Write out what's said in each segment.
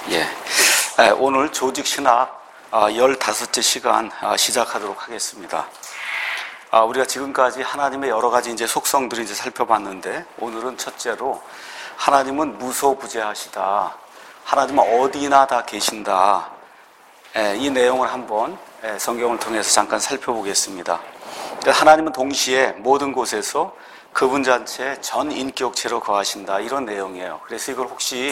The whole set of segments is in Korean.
오늘 조직신학 15째 시간 시작하도록 하겠습니다. 우리가 지금까지 하나님의 여러 가지 이제 속성들을 이제 살펴봤는데, 오늘은 첫째로 하나님은 무소부재하시다. 하나님은 어디나 다 계신다. 이 내용을 한번 성경을 통해서 잠깐 살펴보겠습니다. 하나님은 동시에 모든 곳에서 그분 자체 전 인격체로 거하신다. 이런 내용이에요. 그래서 이걸 혹시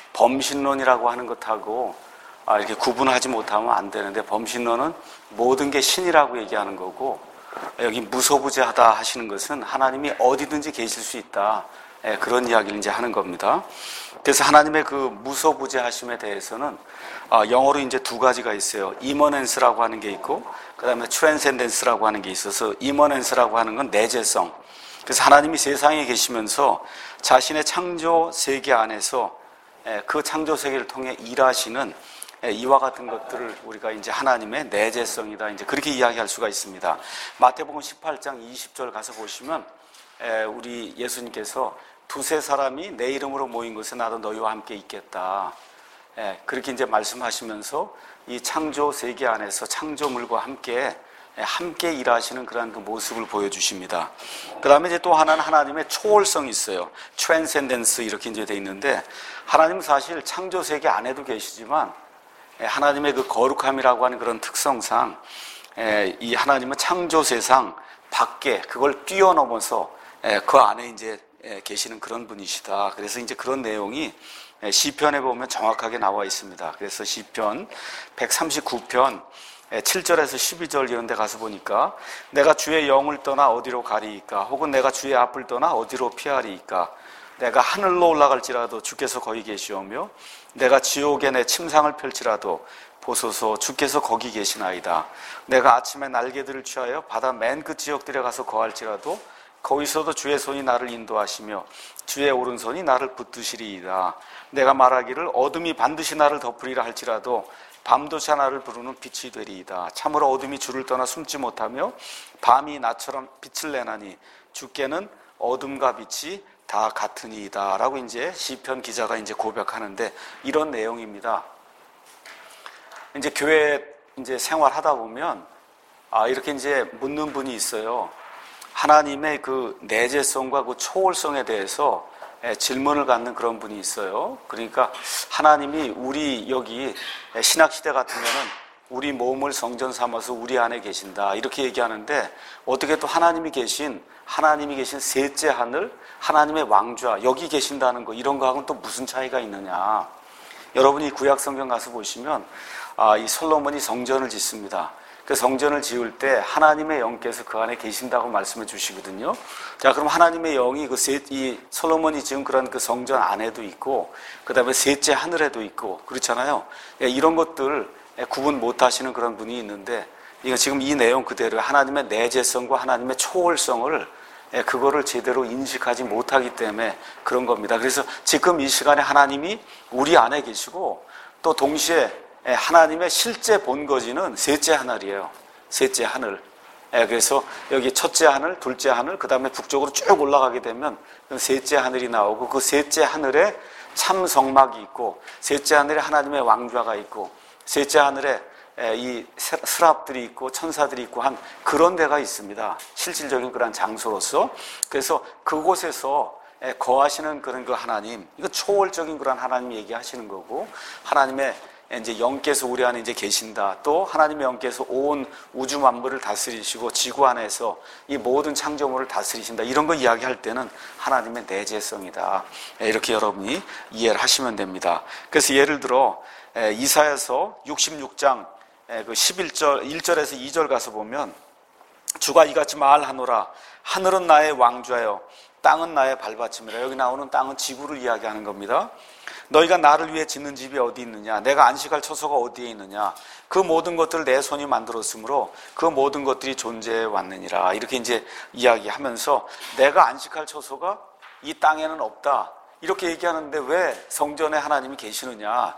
범신론이라고 하는 것하고 이렇게 구분하지 못하면 안 되는데, 범신론은 모든 게 신이라고 얘기하는 거고, 여기 무소부재하다 하시는 것은 하나님이 어디든지 계실 수 있다. 그런 이야기를 이제 하는 겁니다. 그래서 하나님의 그 무소부재하심에 대해서는 영어로 이제 두 가지가 있어요. 이머넨스라고 하는 게 있고, 그 다음에 트랜센덴스라고 하는 게 있어서, 이머넨스라고 하는 건 내재성. 그래서 하나님이 세상에 계시면서 자신의 창조 세계 안에서 그 창조 세계를 통해 일하시는 이와 같은 것들을 우리가 이제 하나님의 내재성이다, 이제 그렇게 이야기할 수가 있습니다. 마태복음 18장 20절 가서 보시면 우리 예수님께서 두세 사람이 내 이름으로 모인 곳에 나도 너희와 함께 있겠다. 그렇게 이제 말씀하시면서 이 창조 세계 안에서 창조물과 함께 일하시는 그러한 그 모습을 보여주십니다. 그 다음에 이제 또 하나는 하나님의 초월성이 있어요. 트랜센덴스 이렇게 이제 돼 있는데, 하나님은 사실 창조 세계 안에도 계시지만 하나님의 그 거룩함이라고 하는 그런 특성상 이 하나님은 창조 세상 밖에 그걸 뛰어넘어서 그 안에 이제 계시는 그런 분이시다. 그래서 이제 그런 내용이 시편에 보면 정확하게 나와 있습니다. 그래서 시편 139편 7절에서 12절 이런 데 가서 보니까, 내가 주의 영을 떠나 어디로 가리이까? 혹은 내가 주의 앞을 떠나 어디로 피하리이까? 내가 하늘로 올라갈지라도 주께서 거기 계시오며, 내가 지옥에 내 침상을 펼치라도 보소서 주께서 거기 계시나이다. 내가 아침에 날개들을 취하여 바다 맨 그 지역들에 가서 거할지라도 거기서도 주의 손이 나를 인도하시며 주의 오른손이 나를 붙드시리이다. 내가 말하기를 어둠이 반드시 나를 덮으리라 할지라도 밤도차 나를 부르는 빛이 되리이다. 참으로 어둠이 주를 떠나 숨지 못하며 밤이 나처럼 빛을 내나니 주께는 어둠과 빛이 다 같으니이다. 라고 이제 시편 기자가 이제 고백하는데, 이런 내용입니다. 이제 교회 이제 생활하다 보면 이렇게 이제 묻는 분이 있어요. 하나님의 그 내재성과 그 초월성에 대해서 질문을 갖는 그런 분이 있어요. 그러니까 하나님이 우리 여기 신학시대 같으면은 우리 몸을 성전 삼아서 우리 안에 계신다, 이렇게 얘기하는데, 어떻게 또 하나님이 계신 셋째 하늘, 하나님의 왕좌, 여기 계신다는 거, 이런 거하고는 또 무슨 차이가 있느냐. 여러분이 구약 성경 가서 보시면 이 솔로몬이 성전을 짓습니다. 그 성전을 지을 때 하나님의 영께서 그 안에 계신다고 말씀해 주시거든요. 자, 그럼 하나님의 영이 이 솔로몬이 지은 그런 그 성전 안에도 있고, 그 다음에 셋째 하늘에도 있고, 그렇잖아요. 이런 것들 구분 못 하시는 그런 분이 있는데, 이거 지금 이 내용 그대로 하나님의 내재성과 하나님의 초월성을 그거를 제대로 인식하지 못하기 때문에 그런 겁니다. 그래서 지금 이 시간에 하나님이 우리 안에 계시고, 또 동시에 하나님의 실제 본거지는 셋째 하늘이에요. 셋째 하늘. 그래서 여기 첫째 하늘, 둘째 하늘, 그 다음에 북쪽으로 쭉 올라가게 되면 셋째 하늘이 나오고, 그 셋째 하늘에 참 성막이 있고, 셋째 하늘에 하나님의 왕좌가 있고, 셋째 하늘에 이 스랍들이 있고 천사들이 있고 한 그런 데가 있습니다. 실질적인 그런 장소로서. 그래서 그곳에서 거하시는 그런 그 하나님, 이거 초월적인 그런 하나님 얘기하시는 거고, 하나님의 이제 영께서 우리 안에 이제 계신다. 또 하나님의 영께서 온 우주 만물을 다스리시고 지구 안에서 이 모든 창조물을 다스리신다. 이런 거 이야기할 때는 하나님의 내재성이다. 이렇게 여러분이 이해를 하시면 됩니다. 그래서 예를 들어 이사야서 66장 그 1절에서 2절 가서 보면, 주가 이같이 말하노라. 하늘은 나의 왕좌요 땅은 나의 발받침이라. 여기 나오는 땅은 지구를 이야기하는 겁니다. 너희가 나를 위해 짓는 집이 어디 있느냐? 내가 안식할 처소가 어디에 있느냐? 그 모든 것들을 내 손이 만들었으므로 그 모든 것들이 존재해 왔느니라. 이렇게 이제 이야기하면서 내가 안식할 처소가 이 땅에는 없다, 이렇게 얘기하는데 왜 성전에 하나님이 계시느냐?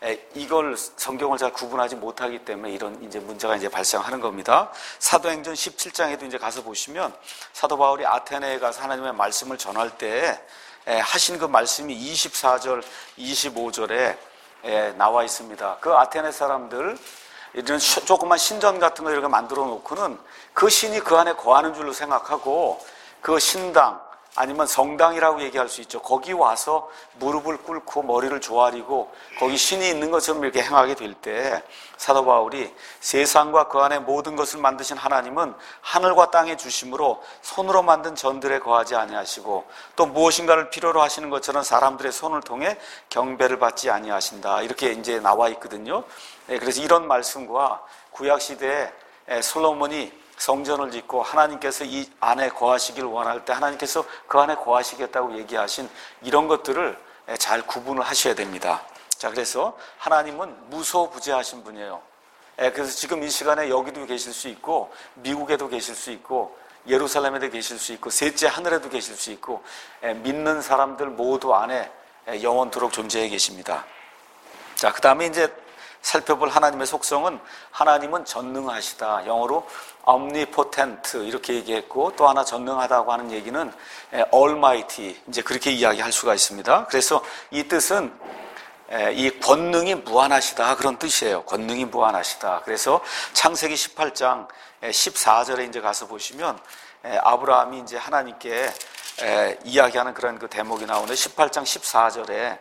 이걸 성경을 잘 구분하지 못하기 때문에 이런 이제 문제가 이제 발생하는 겁니다. 사도행전 17장에도 이제 가서 보시면 사도 바울이 아테네에 가서 하나님의 말씀을 전할 때 하신 그 말씀이 24절, 25절에 나와 있습니다. 그 아테네 사람들 이런 조그만 신전 같은 거 이렇게 만들어 놓고는 그 신이 그 안에 거하는 줄로 생각하고 그 신당 아니면 성당이라고 얘기할 수 있죠. 거기 와서 무릎을 꿇고 머리를 조아리고 거기 신이 있는 것처럼 이렇게 행하게 될 때 사도 바울이 세상과 그 안에 모든 것을 만드신 하나님은 하늘과 땅의 주심으로 손으로 만든 전들에 거하지 아니하시고 또 무엇인가를 필요로 하시는 것처럼 사람들의 손을 통해 경배를 받지 아니하신다. 이렇게 이제 나와 있거든요. 그래서 이런 말씀과 구약 시대에 솔로몬이 성전을 짓고 하나님께서 이 안에 거하시길 원할 때 하나님께서 그 안에 거하시겠다고 얘기하신 이런 것들을 잘 구분을 하셔야 됩니다. 자, 그래서 하나님은 무소부재하신 분이에요. 그래서 지금 이 시간에 여기도 계실 수 있고 미국에도 계실 수 있고 예루살렘에도 계실 수 있고 셋째 하늘에도 계실 수 있고 믿는 사람들 모두 안에 영원토록 존재해 계십니다. 자, 그 다음에 이제 살펴볼 하나님의 속성은 하나님은 전능하시다. 영어로 omnipotent 이렇게 얘기했고 또 하나 전능하다고 하는 얘기는 almighty 이제 그렇게 이야기할 수가 있습니다. 그래서 이 뜻은 이 권능이 무한하시다 그런 뜻이에요. 권능이 무한하시다. 그래서 창세기 18장 14절에 이제 가서 보시면 아브라함이 이제 하나님께 이야기하는 그런 그 대목이 나오는데 18장 14절에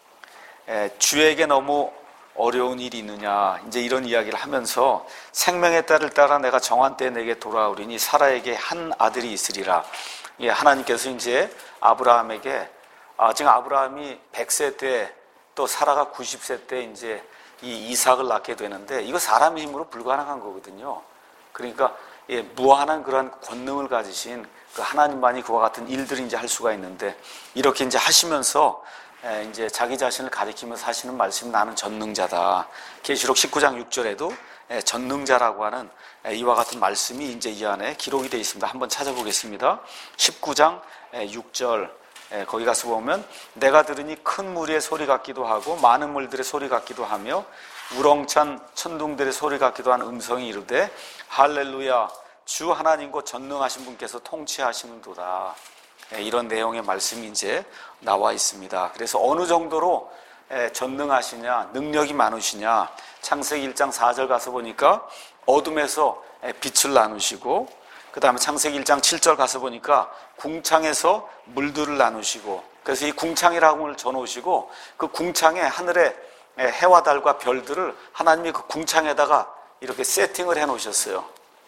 주에게 너무 어려운 일이 있느냐 이제 이런 이야기를 하면서 생명의 딸을 따라 내가 정한 때에 내게 돌아오리니 사라에게 한 아들이 있으리라. 하나님께서 이제 아브라함에게 지금 아브라함이 100세 때 또 사라가 90세 때 이제 이 이삭을 낳게 되는데 이거 사람의 힘으로 불가능한 거거든요. 그러니까 무한한 그러한 권능을 가지신 그 하나님만이 그와 같은 일들을 이제 할 수가 있는데 이렇게 이제 하시면서 이제 자기 자신을 가리키면서 하시는 말씀이 나는 전능자다. 계시록 19장 6절에도 전능자라고 하는 이와 같은 말씀이 이제 이 안에 기록이 되어 있습니다. 한번 찾아보겠습니다. 19장 6절 거기 가서 보면 내가 들으니 큰 무리의 소리 같기도 하고 많은 물들의 소리 같기도 하며 우렁찬 천둥들의 소리 같기도 한 음성이 이르되 할렐루야 주 하나님 곧 전능하신 분께서 통치하시는도다. 이런 내용의 말씀이 이제 나와 있습니다. 그래서 어느 정도로 전능하시냐, 능력이 많으시냐, 창세기 1장 4절 가서 보니까 어둠에서 빛을 나누시고, 그 다음에 창세기 1장 7절 가서 보니까 궁창에서 물들을 나누시고, 그래서 이 궁창이라고 전놓으시고, 그 궁창에 하늘에 해와 달과 별들을 하나님이 그 궁창에다가 이렇게 세팅을 해 놓으셨어요.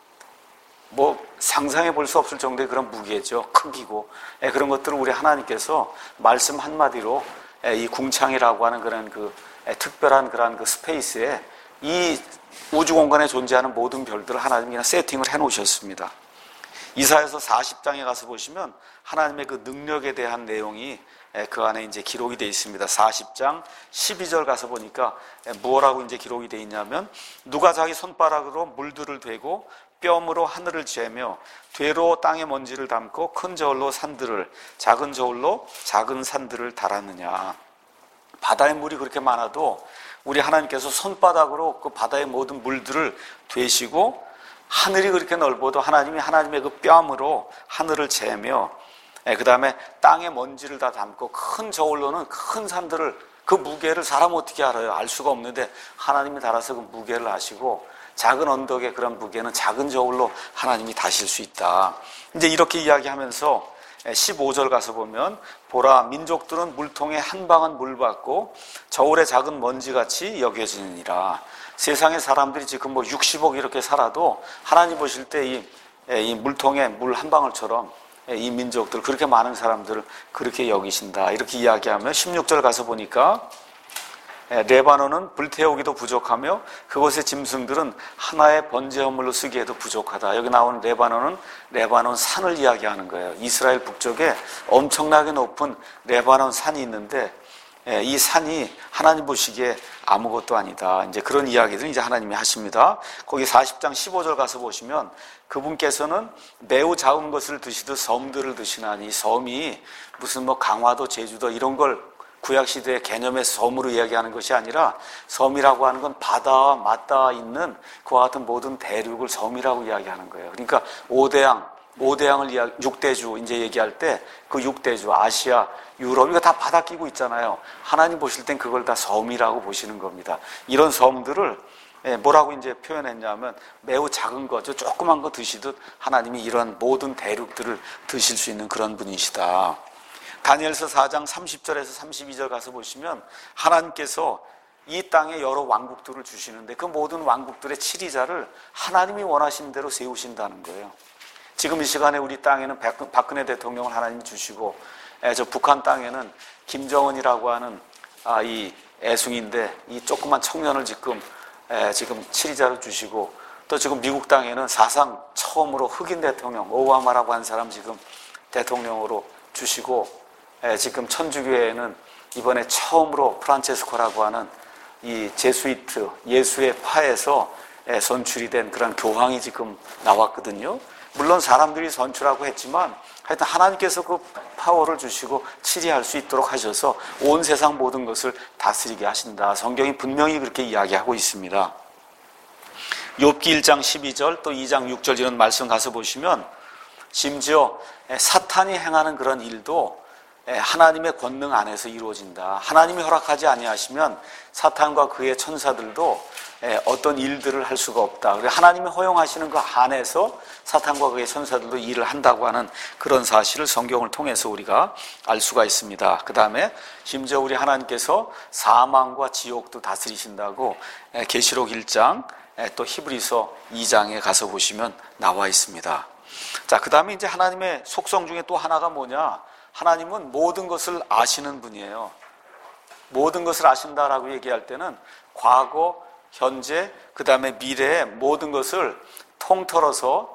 뭐 상상해 볼 수 없을 정도의 그런 무게죠. 크기고 그런 것들을 우리 하나님께서 말씀 한마디로 이 궁창이라고 하는 그런 그 특별한 그런 그 스페이스에 이 우주 공간에 존재하는 모든 별들을 하나님이 그냥 세팅을 해 놓으셨습니다. 이사야서 40장에 가서 보시면 하나님의 그 능력에 대한 내용이 그 안에 이제 기록이 되어 있습니다. 40장 12절 가서 보니까 뭐라고 이제 기록이 되어 있냐면 누가 자기 손바닥으로 물들을 대고 뼘으로 하늘을 재며 되로 땅의 먼지를 담고 큰 저울로 산들을 작은 저울로 작은 산들을 달았느냐. 바다의 물이 그렇게 많아도 우리 하나님께서 손바닥으로 그 바다의 모든 물들을 되시고 하늘이 그렇게 넓어도 하나님이 하나님의 그 뼘으로 하늘을 재며 그 다음에 땅의 먼지를 다 담고 큰 저울로는 큰 산들을 그 무게를 사람 어떻게 알아요? 알 수가 없는데 하나님이 달아서 그 무게를 아시고 작은 언덕의 그런 무게는 작은 저울로 하나님이 다실 수 있다. 이제 이렇게 이야기하면서 15절 가서 보면 보라 민족들은 물통에 한 방울 물 받고 저울의 작은 먼지같이 여겨지느니라. 세상의 사람들이 지금 뭐 60억 이렇게 살아도 하나님 보실 때 이 물통에 물 한 방울처럼 이 민족들 그렇게 많은 사람들을 그렇게 여기신다. 이렇게 이야기하면 16절 가서 보니까 레바논은 불태우기도 부족하며 그곳의 짐승들은 하나의 번제 허물로 쓰기에도 부족하다. 여기 나오는 레바논은 레바논 산을 이야기하는 거예요. 이스라엘 북쪽에 엄청나게 높은 레바논 산이 있는데 이 산이 하나님 보시기에 아무것도 아니다. 이제 그런 이야기들 이제 하나님이 하십니다. 거기 40장 15절 가서 보시면 그분께서는 매우 작은 것을 드시듯 섬들을 드시나니 섬이 무슨 뭐 강화도 제주도 이런 걸 구약시대의 개념의 섬으로 이야기하는 것이 아니라 섬이라고 하는 건 바다와 맞닿아 있는 그와 같은 모든 대륙을 섬이라고 이야기하는 거예요. 그러니까 오대양, 5대양을 6대주 이제 얘기할 때 그 6대주 아시아, 유럽 이거 다 바다 끼고 있잖아요. 하나님 보실 땐 그걸 다 섬이라고 보시는 겁니다. 이런 섬들을 뭐라고 이제 표현했냐면 매우 작은 거, 조그만 거 드시듯 하나님이 이런 모든 대륙들을 드실 수 있는 그런 분이시다. 다니엘서 4장 30절에서 32절 가서 보시면 하나님께서 이 땅에 여러 왕국들을 주시는데 그 모든 왕국들의 치리자를 하나님이 원하신 대로 세우신다는 거예요. 지금 이 시간에 우리 땅에는 박근혜 대통령을 하나님이 주시고 저 북한 땅에는 김정은이라고 하는 이 애숭인데 이 조그만 청년을 지금 치리자를 주시고 또 지금 미국 땅에는 사상 처음으로 흑인 대통령 오바마라고 하는 사람 지금 대통령으로 주시고 지금 천주교회에는 이번에 처음으로 프란체스코라고 하는 이 제수이트 예수의 파에서 선출이 된 그런 교황이 지금 나왔거든요. 물론 사람들이 선출하고 했지만 하여튼 하나님께서 그 파워를 주시고 치리할 수 있도록 하셔서 온 세상 모든 것을 다스리게 하신다. 성경이 분명히 그렇게 이야기하고 있습니다. 욥기 1장 12절 또 2장 6절 이런 말씀 가서 보시면 심지어 사탄이 행하는 그런 일도 하나님의 권능 안에서 이루어진다. 하나님이 허락하지 아니하시면 사탄과 그의 천사들도 어떤 일들을 할 수가 없다. 하나님이 허용하시는 그 안에서 사탄과 그의 천사들도 일을 한다고 하는 그런 사실을 성경을 통해서 우리가 알 수가 있습니다. 그 다음에 심지어 우리 하나님께서 사망과 지옥도 다스리신다고 계시록 1장 또 히브리서 2장에 가서 보시면 나와 있습니다. 자, 그 다음에 이제 하나님의 속성 중에 또 하나가 뭐냐? 하나님은 모든 것을 아시는 분이에요. 모든 것을 아신다라고 얘기할 때는 과거, 현재, 그 다음에 미래의 모든 것을 통틀어서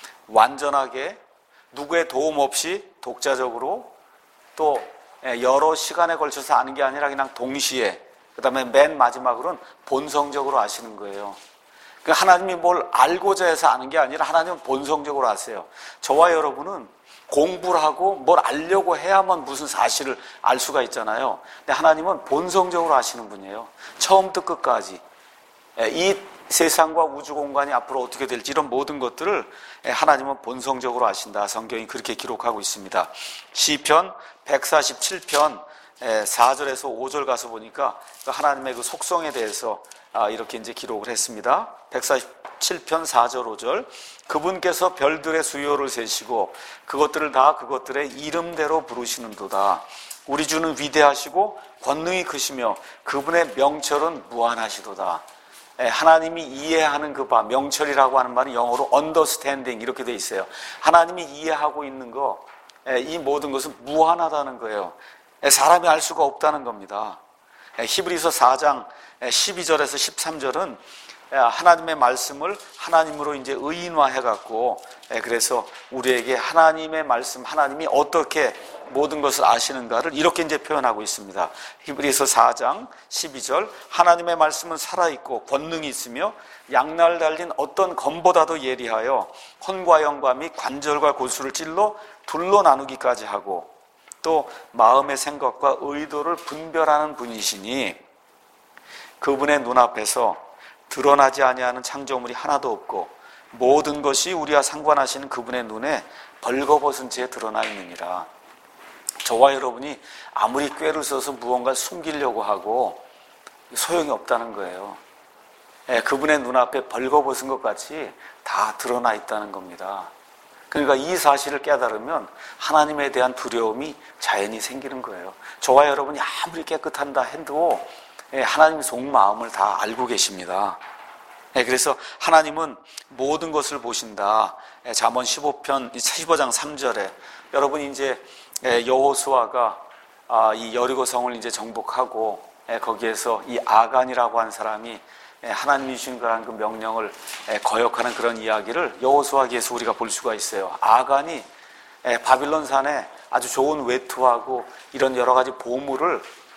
완전하게 누구의 도움 없이 독자적으로 또 여러 시간에 걸쳐서 아는 게 아니라 그냥 동시에 그 다음에 맨 마지막으로는 본성적으로 아시는 거예요. 하나님이 뭘 알고자 해서 아는 게 아니라 하나님은 본성적으로 아세요. 저와 여러분은 공부를 하고 뭘 알려고 해야만 무슨 사실을 알 수가 있잖아요. 근데 하나님은 본성적으로 아시는 분이에요. 처음부터 끝까지. 이 세상과 우주 공간이 앞으로 어떻게 될지 이런 모든 것들을 하나님은 본성적으로 아신다. 성경이 그렇게 기록하고 있습니다. 시편 147편 4절에서 5절 가서 보니까 하나님의 그 속성에 대해서 이렇게 이제 기록을 했습니다. 147편 4절 5절 그분께서 별들의 수요를 세시고 그것들을 다 그것들의 이름대로 부르시는도다. 우리 주는 위대하시고 권능이 크시며 그분의 명철은 무한하시도다. 하나님이 이해하는 그 바, 명철이라고 하는 말은 영어로 understanding 이렇게 돼 있어요. 하나님이 이해하고 있는 거, 이 모든 것은 무한하다는 거예요. 사람이 알 수가 없다는 겁니다. 히브리서 4장 12절에서 13절은 하나님의 말씀을 하나님으로 이제 의인화해갖고 그래서 우리에게 하나님의 말씀, 하나님이 어떻게 모든 것을 아시는가를 이렇게 이제 표현하고 있습니다. 히브리서 4장 12절 하나님의 말씀은 살아있고 권능이 있으며 양날 달린 어떤 검보다도 예리하여 혼과 영과 및 관절과 골수를 찔러 둘로 나누기까지 하고 또 마음의 생각과 의도를 분별하는 분이시니 그분의 눈앞에서 드러나지 아니하는 창조물이 하나도 없고 모든 것이 우리와 상관하시는 그분의 눈에 벌거벗은 채 드러나 있느니라. 저와 여러분이 아무리 꾀를 써서 무언가를 숨기려고 하고 소용이 없다는 거예요. 그분의 눈앞에 벌거벗은 것 같이 다 드러나 있다는 겁니다. 그러니까 이 사실을 깨달으면 하나님에 대한 두려움이 자연히 생기는 거예요. 저와 여러분이 아무리 깨끗한다 해도 하나님의 속마음을 다 알고 계십니다. 그래서 하나님은 모든 것을 보신다. 잠언 15장 3절에 여러분이 이제 여호수아가 이 여리고 성을 이제 정복하고 거기에서 이 아간이라고 하는 사람이 하나님이 주신 그 명령을 거역하는 그런 이야기를 여호수아기에서 우리가 볼 수가 있어요. 아간이 바빌론 산에 아주 좋은 외투하고 이런 여러 가지 보물을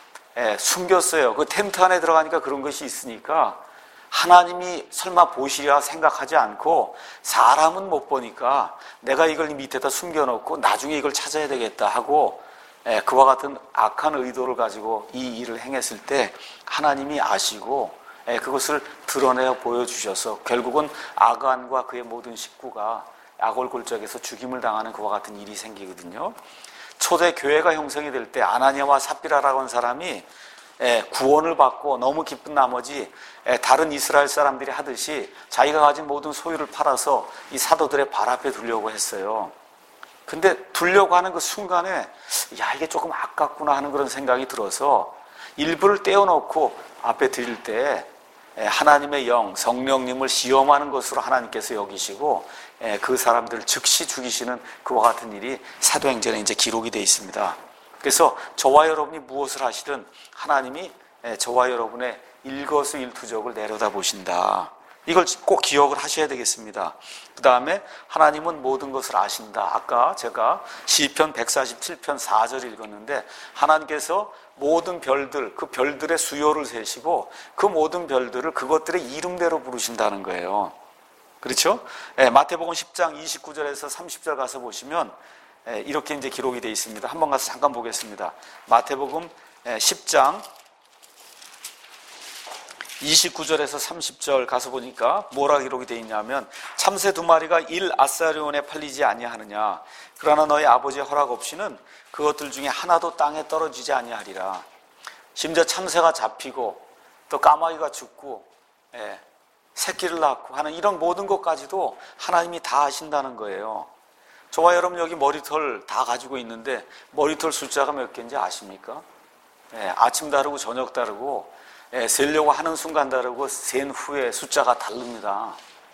숨겼어요. 그 텐트 안에 들어가니까 그런 것이 있으니까 하나님이 설마 보시리라 생각하지 않고 사람은 못 보니까 내가 이걸 밑에다 숨겨놓고 나중에 이걸 찾아야 되겠다 하고 그와 같은 악한 의도를 가지고 이 일을 행했을 때 하나님이 아시고 그것을 드러내어 보여주셔서 결국은 아간과 그의 모든 식구가 야골골적에서 죽임을 당하는 그와 같은 일이 생기거든요. 초대 교회가 형성이 될 때 아나니아와 삽비라라고 하는 사람이 구원을 받고 너무 기쁜 나머지 다른 이스라엘 사람들이 하듯이 자기가 가진 모든 소유를 팔아서 이 사도들의 발 앞에 두려고 했어요. 근데 두려고 하는 그 순간에 야, 이게 조금 아깝구나 하는 그런 생각이 들어서 일부를 떼어놓고 앞에 드릴 때 하나님의 영, 성령님을 시험하는 것으로 하나님께서 여기시고 그 사람들을 즉시 죽이시는 그와 같은 일이 사도행전에 이제 기록이 되어 있습니다. 그래서 저와 여러분이 무엇을 하시든 하나님이 저와 여러분의 일거수일투족을 내려다 보신다. 이걸 꼭 기억을 하셔야 되겠습니다. 그 다음에 하나님은 모든 것을 아신다. 아까 제가 시편 147편 4절 읽었는데 하나님께서 모든 별들, 그 별들의 수요를 세시고 그 모든 별들을 그것들의 이름대로 부르신다는 거예요. 그렇죠? 마태복음 10장 29절에서 30절 가서 보시면 이렇게 이제 기록이 되어 있습니다. 한번 가서 잠깐 보겠습니다. 마태복음 10장 29절에서 30절 가서 보니까 뭐라 기록이 되어 있냐면 참새 2마리가 1아사리온에 팔리지 아니하느냐 그러나 너희 아버지의 허락 없이는 그것들 중에 하나도 땅에 떨어지지 아니하리라. 심지어 참새가 잡히고 또 까마귀가 죽고 새끼를 낳고 하는 이런 모든 것까지도 하나님이 다 아신다는 거예요. 저와 여러분 여기 머리털 다 가지고 있는데 머리털 숫자가 몇 개인지 아십니까? 아침 다르고 저녁 다르고 세려고 하는 순간 다르고 센 후에 숫자가 다릅니다.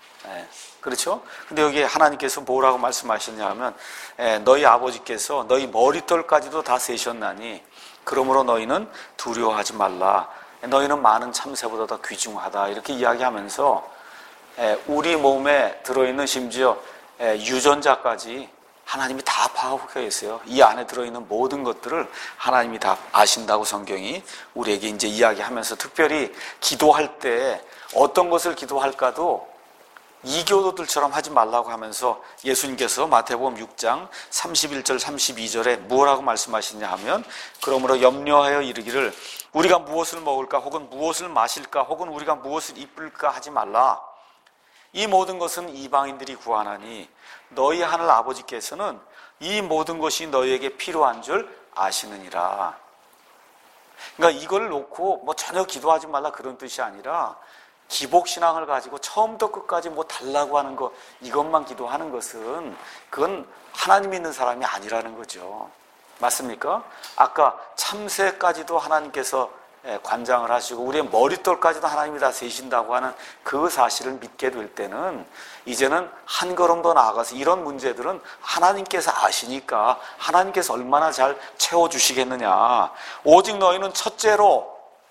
그렇죠? 근데 여기 하나님께서 뭐라고 말씀하시냐 하면 너희 아버지께서 너희 머리털까지도 다 세셨나니 그러므로 너희는 두려워하지 말라. 너희는 많은 참새보다 더 귀중하다. 이렇게 이야기하면서 우리 몸에 들어있는 심지어 유전자까지 하나님이 다 파악하고 있어요. 이 안에 들어있는 모든 것들을 하나님이 다 아신다고 성경이 우리에게 이제 이야기하면서 특별히 기도할 때 어떤 것을 기도할까도 이교도들처럼 하지 말라고 하면서 예수님께서 마태복음 6장 31절 32절에 무엇라고 말씀하시냐 하면 그러므로 염려하여 이르기를 우리가 무엇을 먹을까 혹은 무엇을 마실까 혹은 우리가 무엇을 입을까 하지 말라. 이 모든 것은 이방인들이 구하나니 너희 하늘 아버지께서는 이 모든 것이 너희에게 필요한 줄 아시느니라. 그러니까 이걸 놓고 뭐 전혀 기도하지 말라 그런 뜻이 아니라 기복신앙을 가지고 처음부터 끝까지 뭐 달라고 하는 거 이것만 기도하는 것은 그건 하나님 믿는 사람이 아니라는 거죠. 맞습니까? 아까 참새까지도 하나님께서 관장을 하시고 우리의 머릿돌까지도 하나님이 다 세신다고 하는 그 사실을 믿게 될 때는 이제는 한 걸음 더 나아가서 이런 문제들은 하나님께서 아시니까 하나님께서 얼마나 잘 채워주시겠느냐. 오직 너희는 첫째로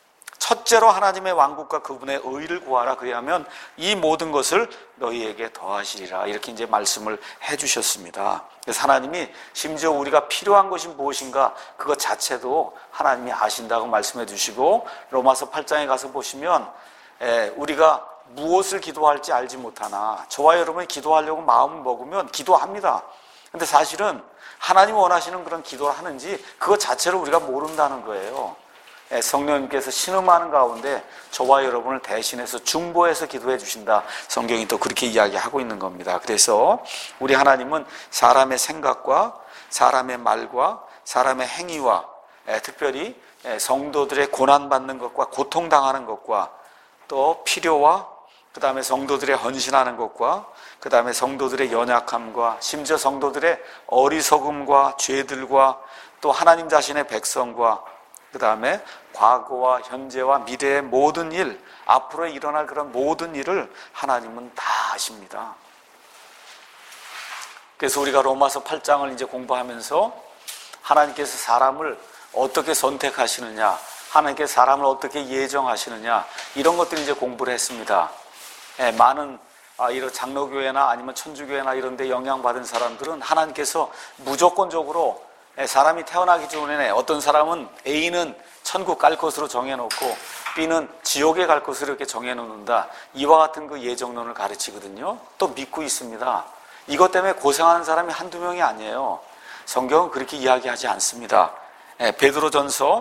하나님의 왕국과 그분의 의를 구하라. 그리하면 이 모든 것을 너희에게 더하시리라. 이렇게 이제 말씀을 해주셨습니다. 그래서 하나님이 심지어 우리가 필요한 것이 무엇인가 그것 자체도 하나님이 아신다고 말씀해 주시고 로마서 8장에 가서 보시면 우리가 무엇을 기도할지 알지 못하나 저와 여러분이 기도하려고 마음을 먹으면 기도합니다. 근데 사실은 하나님이 원하시는 그런 기도를 하는지 그것 자체를 우리가 모른다는 거예요. 성령님께서 신음하는 가운데 저와 여러분을 대신해서 중보해서 기도해 주신다. 성경이 또 그렇게 이야기하고 있는 겁니다. 그래서 우리 하나님은 사람의 생각과 사람의 말과 사람의 행위와 특별히 성도들의 고난받는 것과 고통당하는 것과 또 필요와 그 다음에 성도들의 헌신하는 것과 그 다음에 성도들의 연약함과 심지어 성도들의 어리석음과 죄들과 또 하나님 자신의 백성과 그 다음에 과거와 현재와 미래의 모든 일, 앞으로 일어날 그런 모든 일을 하나님은 다 아십니다. 그래서 우리가 로마서 8장을 이제 공부하면서 하나님께서 사람을 어떻게 선택하시느냐, 하나님께서 사람을 어떻게 예정하시느냐, 이런 것들을 이제 공부를 했습니다. 많은 이런 장로교회나 아니면 천주교회나 이런 데 영향받은 사람들은 하나님께서 무조건적으로 사람이 태어나기 전에 어떤 사람은 A는 천국 갈 것으로 정해놓고 B는 지옥에 갈 것으로 이렇게 정해놓는다. 이와 같은 그 예정론을 가르치거든요. 또 믿고 있습니다. 이것 때문에 고생하는 사람이 한두 명이 아니에요. 성경은 그렇게 이야기하지 않습니다. 베드로전서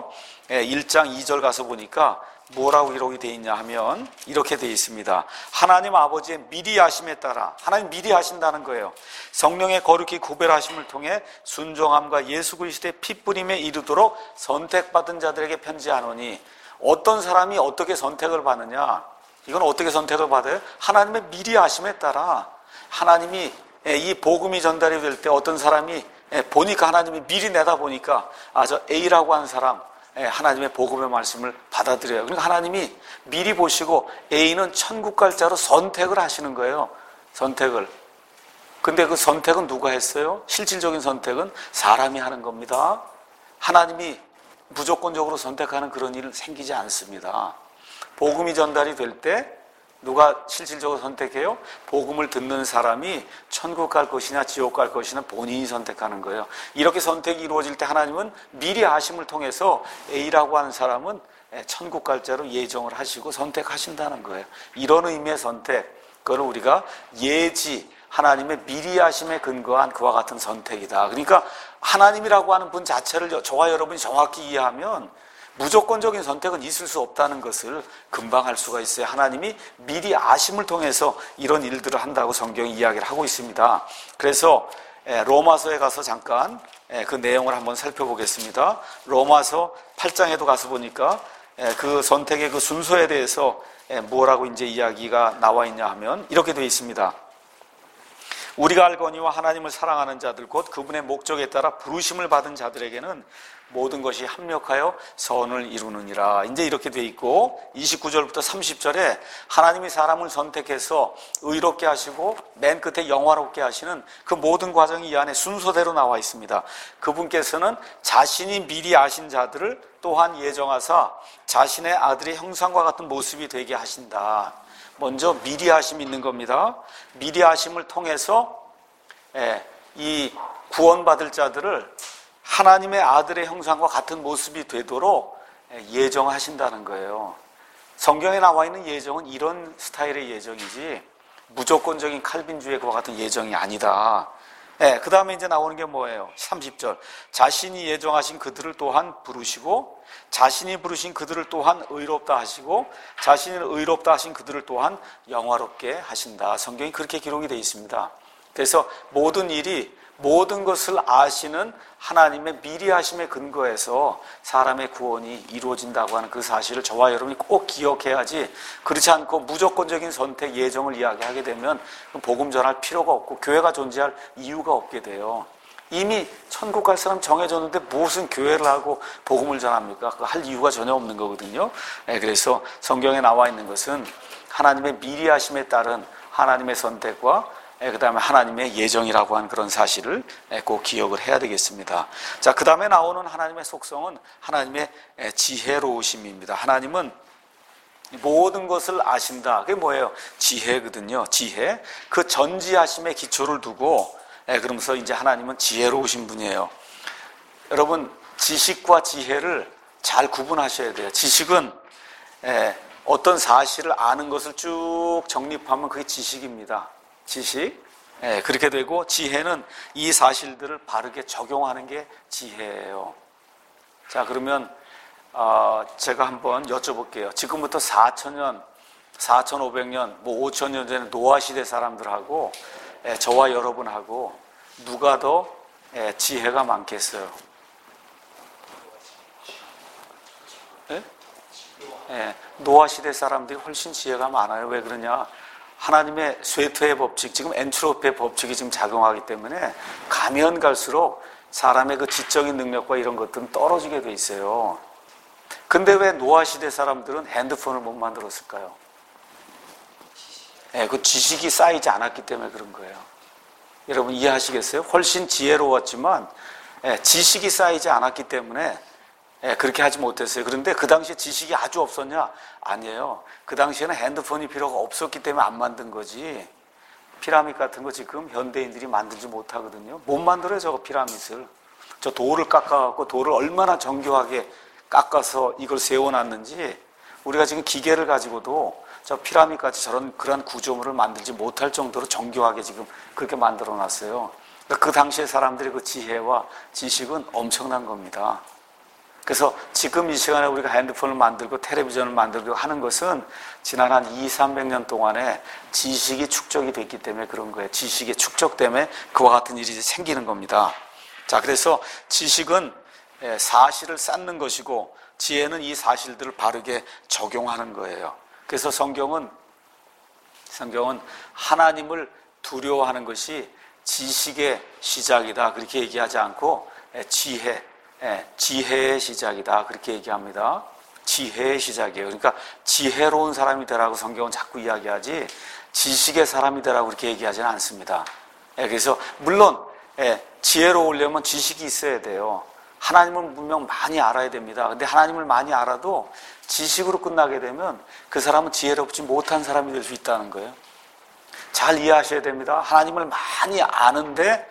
1장 2절 가서 보니까 뭐라고 기록이 되어 있냐 하면 이렇게 되어 있습니다. 하나님 아버지의 미리 하심에 따라, 하나님 미리 하신다는 거예요. 성령의 거룩히 구별하심을 통해 순종함과 예수 그리스도의 핏부림에 이르도록 선택받은 자들에게 편지하노니, 어떤 사람이 어떻게 선택을 받느냐, 이건 어떻게 선택을 받아요? 하나님의 미리 하심에 따라. 하나님이 이 복음이 전달이 될 때 어떤 사람이 보니까, 하나님이 미리 내다 보니까 저 A라고 하는 사람 하나님의 복음의 말씀을 받아들여요. 그러니까 하나님이 미리 보시고 A는 천국 갈 자로 선택을 하시는 거예요. 선택을. 근데 그 선택은 누가 했어요? 실질적인 선택은 사람이 하는 겁니다. 하나님이 무조건적으로 선택하는 그런 일은 생기지 않습니다. 복음이 전달이 될 때 누가 실질적으로 선택해요? 복음을 듣는 사람이 천국 갈 것이냐 지옥 갈 것이냐 본인이 선택하는 거예요. 이렇게 선택이 이루어질 때 하나님은 미리 아심을 통해서 A라고 하는 사람은 천국 갈 자로 예정을 하시고 선택하신다는 거예요. 이런 의미의 선택, 그거는 우리가 예지, 하나님의 미리 하심에 근거한 그와 같은 선택이다. 그러니까 하나님이라고 하는 분 자체를 저와 여러분이 정확히 이해하면 무조건적인 선택은 있을 수 없다는 것을 금방 알 수가 있어요. 하나님이 미리 아심을 통해서 이런 일들을 한다고 성경이 이야기를 하고 있습니다. 그래서 로마서에 가서 잠깐 그 내용을 한번 살펴보겠습니다. 로마서 8장에도 가서 보니까 그 선택의 그 순서에 대해서 뭐라고 이제 이야기가 나와 있냐 하면 이렇게 되어 있습니다. 우리가 알거니와 하나님을 사랑하는 자들 곧 그분의 목적에 따라 부르심을 받은 자들에게는 모든 것이 합력하여 선을 이루느니라. 이제 이렇게 돼 있고 29절부터 30절에 하나님이 사람을 선택해서 의롭게 하시고 맨 끝에 영화롭게 하시는 그 모든 과정이 이 안에 순서대로 나와 있습니다. 그분께서는 자신이 미리 아신 자들을 또한 예정하사 자신의 아들의 형상과 같은 모습이 되게 하신다. 먼저 미리 하심이 있는 겁니다. 미리 하심을 통해서 이 구원받을 자들을 하나님의 아들의 형상과 같은 모습이 되도록 예정하신다는 거예요. 성경에 나와 있는 예정은 이런 스타일의 예정이지 무조건적인 칼빈주의 그와 같은 예정이 아니다. 그 다음에 이제 나오는 게 뭐예요? 30절. 자신이 예정하신 그들을 또한 부르시고 자신이 부르신 그들을 또한 의롭다 하시고 자신이 의롭다 하신 그들을 또한 영화롭게 하신다. 성경이 그렇게 기록이 되어 있습니다. 그래서 모든 일이 모든 것을 아시는 하나님의 미리 하심에 근거해서 사람의 구원이 이루어진다고 하는 그 사실을 저와 여러분이 꼭 기억해야지, 그렇지 않고 무조건적인 선택 예정을 이야기하게 되면 복음 전할 필요가 없고 교회가 존재할 이유가 없게 돼요. 이미 천국 갈 사람 정해졌는데 무슨 교회를 하고 복음을 전합니까? 그거 할 이유가 전혀 없는 거거든요. 그래서 성경에 나와 있는 것은 하나님의 미리 하심에 따른 하나님의 선택과 그 다음에 하나님의 예정이라고 하는 그런 사실을 꼭 기억을 해야 되겠습니다. 자, 그 다음에 나오는 하나님의 속성은 하나님의 지혜로우심입니다. 하나님은 모든 것을 아신다. 그게 뭐예요? 지혜거든요. 지혜. 그 전지하심의 기초를 두고 그러면서 이제 하나님은 지혜로우신 분이에요. 여러분, 지식과 지혜를 잘 구분하셔야 돼요. 지식은 어떤 사실을 아는 것을 쭉 정립하면 그게 지식입니다. 지식. 그렇게 되고 지혜는 이 사실들을 바르게 적용하는 게 지혜예요. 자, 그러면 제가 한번 여쭤볼게요. 지금부터 4,000년, 4,500년, 5,000년 전에 노아 시대 사람들하고 저와 여러분하고 누가 더 지혜가 많겠어요? 노아 시대 사람들이 훨씬 지혜가 많아요. 왜 그러냐? 하나님의 쇠퇴의 법칙, 지금 엔트로피의 법칙이 지금 작용하기 때문에 가면 갈수록 사람의 그 지적인 능력과 이런 것들은 떨어지게 돼 있어요. 근데 왜 노아 시대 사람들은 핸드폰을 못 만들었을까요? 그 지식이 쌓이지 않았기 때문에 그런 거예요. 여러분 이해하시겠어요? 훨씬 지혜로웠지만 지식이 쌓이지 않았기 때문에 그렇게 하지 못했어요. 그런데 그 당시에 지식이 아주 없었냐? 아니에요. 그 당시에는 핸드폰이 필요가 없었기 때문에 안 만든 거지. 피라밋 같은 거 지금 현대인들이 만들지 못하거든요. 못 만들어요, 저거 피라밋을. 저 돌을 깎아갖고 돌을 얼마나 정교하게 깎아서 이걸 세워놨는지 우리가 지금 기계를 가지고도 저 피라밋같이 저런 그런 구조물을 만들지 못할 정도로 정교하게 지금 그렇게 만들어놨어요. 그러니까 그 당시에 사람들의 그 지혜와 지식은 엄청난 겁니다. 그래서 지금 이 시간에 우리가 핸드폰을 만들고 텔레비전을 만들고 하는 것은 지난 한 200~300년 동안에 지식이 축적이 됐기 때문에 그런 거예요. 지식의 축적 때문에 그와 같은 일이 생기는 겁니다. 자, 그래서 지식은 사실을 쌓는 것이고 지혜는 이 사실들을 바르게 적용하는 거예요. 그래서 성경은 하나님을 두려워하는 것이 지식의 시작이다 그렇게 얘기하지 않고 지혜의 시작이다 그렇게 얘기합니다. 지혜의 시작이에요. 그러니까 지혜로운 사람이 되라고 성경은 자꾸 이야기하지 지식의 사람이 되라고 그렇게 얘기하지는 않습니다. 그래서 물론 지혜로우려면 지식이 있어야 돼요. 하나님을 분명 많이 알아야 됩니다. 근데 하나님을 많이 알아도 지식으로 끝나게 되면 그 사람은 지혜롭지 못한 사람이 될 수 있다는 거예요. 잘 이해하셔야 됩니다. 하나님을 많이 아는데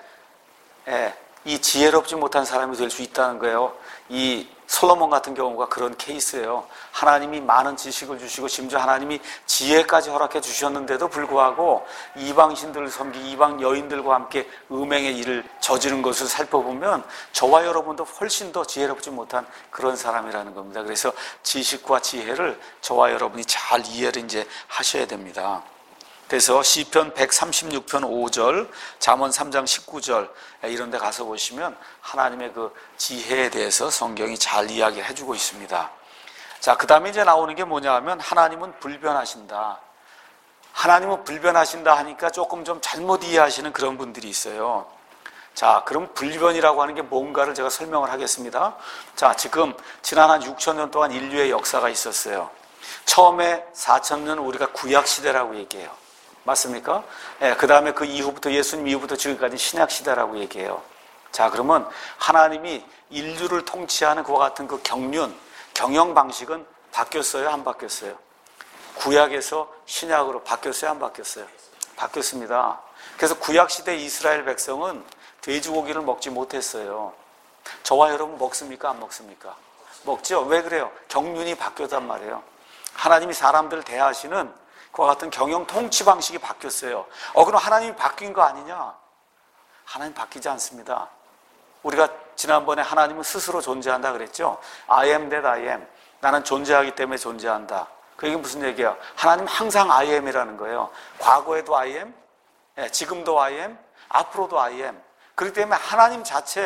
이 지혜롭지 못한 사람이 될 수 있다는 거예요. 이 솔로몬 같은 경우가 그런 케이스예요. 하나님이 많은 지식을 주시고 심지어 하나님이 지혜까지 허락해 주셨는데도 불구하고 이방신들을 섬기고 이방 여인들과 함께 음행의 일을 저지른 것을 살펴보면 저와 여러분도 훨씬 더 지혜롭지 못한 그런 사람이라는 겁니다. 그래서 지식과 지혜를 저와 여러분이 잘 이해를 이제 하셔야 됩니다. 그래서 시편 136편 5절, 잠언 3장 19절 이런 데 가서 보시면 하나님의 그 지혜에 대해서 성경이 잘 이야기를 해주고 있습니다. 자, 그 다음에 이제 나오는 게 뭐냐 하면 하나님은 불변하신다. 하나님은 불변하신다 하니까 조금 좀 잘못 이해하시는 그런 분들이 있어요. 자, 그럼 불변이라고 하는 게 뭔가를 제가 설명을 하겠습니다. 자, 지금 지난 한 6,000년 동안 인류의 역사가 있었어요. 처음에 4,000년 우리가 구약시대라고 얘기해요. 맞습니까? 그 다음에 그 이후부터 예수님 이후부터 지금까지 신약시대라고 얘기해요. 자, 그러면 하나님이 인류를 통치하는 그와 같은 그 경영 방식은 바뀌었어요? 안 바뀌었어요? 구약에서 신약으로 바뀌었어요? 안 바뀌었어요? 바뀌었습니다. 그래서 구약시대 이스라엘 백성은 돼지고기를 먹지 못했어요. 저와 여러분 먹습니까? 안 먹습니까? 먹죠? 왜 그래요? 경륜이 바뀌었단 말이에요. 하나님이 사람들을 대하시는 그와 같은 경영 통치 방식이 바뀌었어요. 그럼 하나님이 바뀐 거 아니냐? 하나님 바뀌지 않습니다. 우리가 지난번에 하나님은 스스로 존재한다 그랬죠? I am that I am. 나는 존재하기 때문에 존재한다. 그게 무슨 얘기야? 하나님 항상 I am이라는 거예요. 과거에도 I am, 지금도 I am, 앞으로도 I am. 그렇기 때문에 하나님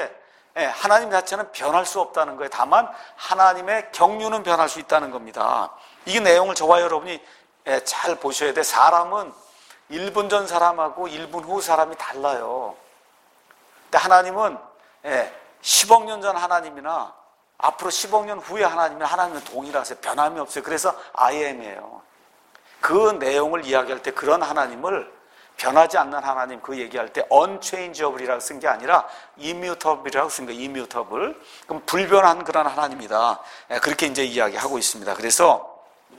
자체는 변할 수 없다는 거예요. 다만 하나님의 경륜은 변할 수 있다는 겁니다. 이 내용을 저와 여러분이 잘 보셔야 돼. 사람은 1분 전 사람하고 1분 후 사람이 달라요. 근데 하나님은 10억 년 전 하나님이나 앞으로 10억 년 후에 하나님은 동일하세요. 변함이 없어요. 그래서 I am이에요. 그 내용을 이야기할 때 그런 하나님을 변하지 않는 하나님 그 얘기할 때 unchangeable이라고 쓴 게 아니라 immutable이라고 쓴 거예요. immutable. 그럼 불변한 그런 하나님이다. 그렇게 이제 이야기하고 있습니다. 그래서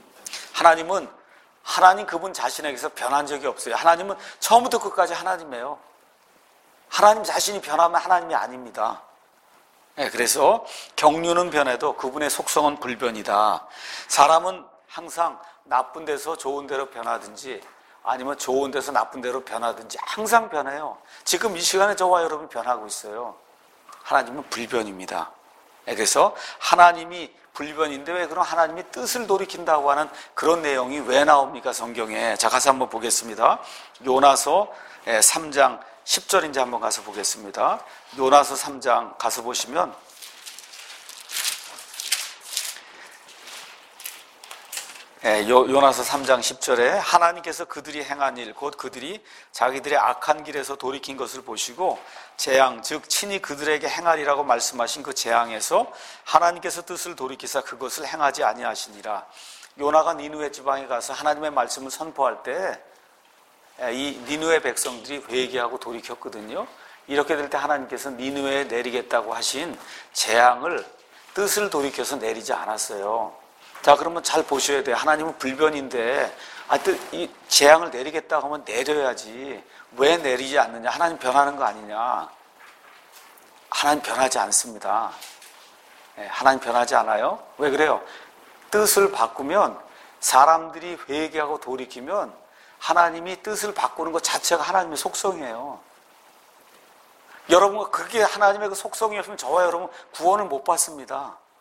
하나님 그분 자신에게서 변한 적이 없어요. 하나님은 처음부터 끝까지 하나님이에요. 하나님 자신이 변하면 하나님이 아닙니다. 그래서 경륜은 변해도 그분의 속성은 불변이다. 사람은 항상 나쁜 데서 좋은 데로 변하든지 아니면 좋은 데서 나쁜 데로 변하든지 항상 변해요. 지금 이 시간에 저와 여러분이 변하고 있어요. 하나님은 불변입니다. 그래서 하나님이 불변인데 왜 그럼 하나님이 뜻을 돌이킨다고 하는 그런 내용이 왜 나옵니까? 성경에. 자, 가서 한번 보겠습니다. 요나서 3장 10절인지 한번 가서 보겠습니다. 요나서 3장 가서 보시면 요나서 3장 10절에 하나님께서 그들이 행한 일, 곧 그들이 자기들의 악한 길에서 돌이킨 것을 보시고 재앙, 즉 친히 그들에게 행하리라고 말씀하신 그 재앙에서 하나님께서 뜻을 돌이키사 그것을 행하지 아니하시니라. 요나가 니느웨 지방에 가서 하나님의 말씀을 선포할 때 이 니느웨 백성들이 회개하고 돌이켰거든요. 이렇게 될 때 하나님께서 니느웨에 내리겠다고 하신 재앙을 뜻을 돌이켜서 내리지 않았어요. 자, 그러면 잘 보셔야 돼요. 하나님은 불변인데 이 재앙을 내리겠다고 하면 내려야지. 왜 내리지 않느냐? 하나님 변하는 거 아니냐? 하나님 변하지 않습니다. 하나님 변하지 않아요. 왜 그래요? 뜻을 바꾸면 사람들이 회개하고 돌이키면 하나님이 뜻을 바꾸는 것 자체가 하나님의 속성이에요. 여러분과 그게 하나님의 그 속성이었으면 저와 여러분 구원을 못 받습니다.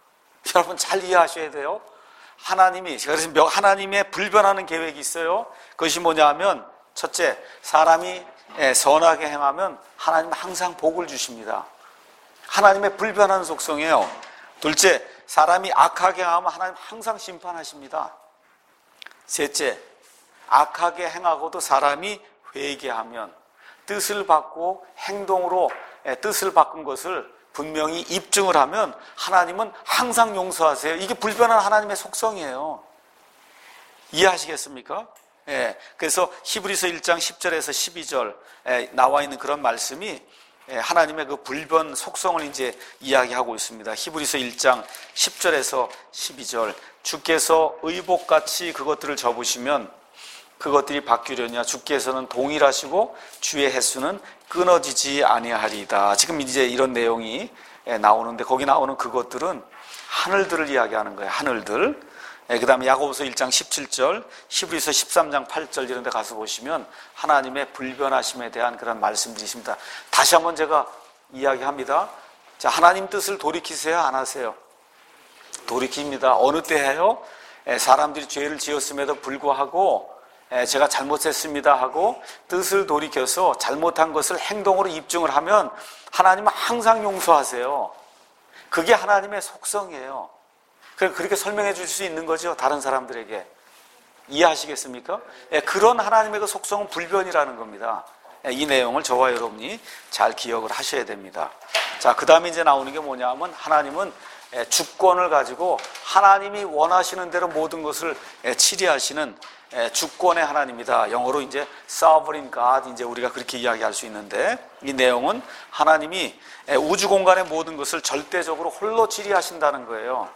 여러분 잘 이해하셔야 돼요. 그래서 하나님의 불변하는 계획이 있어요. 그것이 뭐냐 하면, 첫째, 사람이 선하게 행하면 하나님은 항상 복을 주십니다. 하나님의 불변하는 속성이에요. 둘째, 사람이 악하게 행하면 하나님 항상 심판하십니다. 셋째, 악하게 행하고도 사람이 회개하면, 뜻을 바꾸고 행동으로 뜻을 바꾼 것을 분명히 입증을 하면 하나님은 항상 용서하세요. 이게 불변한 하나님의 속성이에요. 이해하시겠습니까? 그래서 히브리서 1장 10절에서 12절 나와 있는 그런 말씀이 하나님의 그 불변 속성을 이제 이야기하고 있습니다. 히브리서 1장 10절에서 12절. 주께서 의복같이 그것들을 접으시면 그것들이 바뀌려냐. 주께서는 동일하시고 주의 횟수는 끊어지지 아니하리이다. 지금 이제 이런 내용이 나오는데, 거기 나오는 그것들은 하늘들을 이야기하는 거예요. 하늘들. 그 다음에 야고보서 1장 17절, 히브리서 13장 8절 이런 데 가서 보시면 하나님의 불변하심에 대한 그런 말씀들이 있습니다. 다시 한번 제가 이야기합니다. 자, 하나님 뜻을 돌이키세요? 안 하세요? 돌이킵니다. 어느 때 해요? 사람들이 죄를 지었음에도 불구하고 제가 잘못했습니다 하고 뜻을 돌이켜서 잘못한 것을 행동으로 입증을 하면 하나님은 항상 용서하세요. 그게 하나님의 속성이에요. 그렇게 설명해 줄 수 있는 거죠, 다른 사람들에게. 이해하시겠습니까? 그런 하나님의 그 속성은 불변이라는 겁니다. 이 내용을 저와 여러분이 잘 기억을 하셔야 됩니다. 자, 그 다음에 이제 나오는 게 뭐냐 하면, 하나님은 주권을 가지고 하나님이 원하시는 대로 모든 것을 치리하시는 주권의 하나님이다. 영어로 이제 sovereign God, 이제 우리가 그렇게 이야기할 수 있는데, 이 내용은 하나님이 우주 공간의 모든 것을 절대적으로 홀로 치리하신다는 거예요.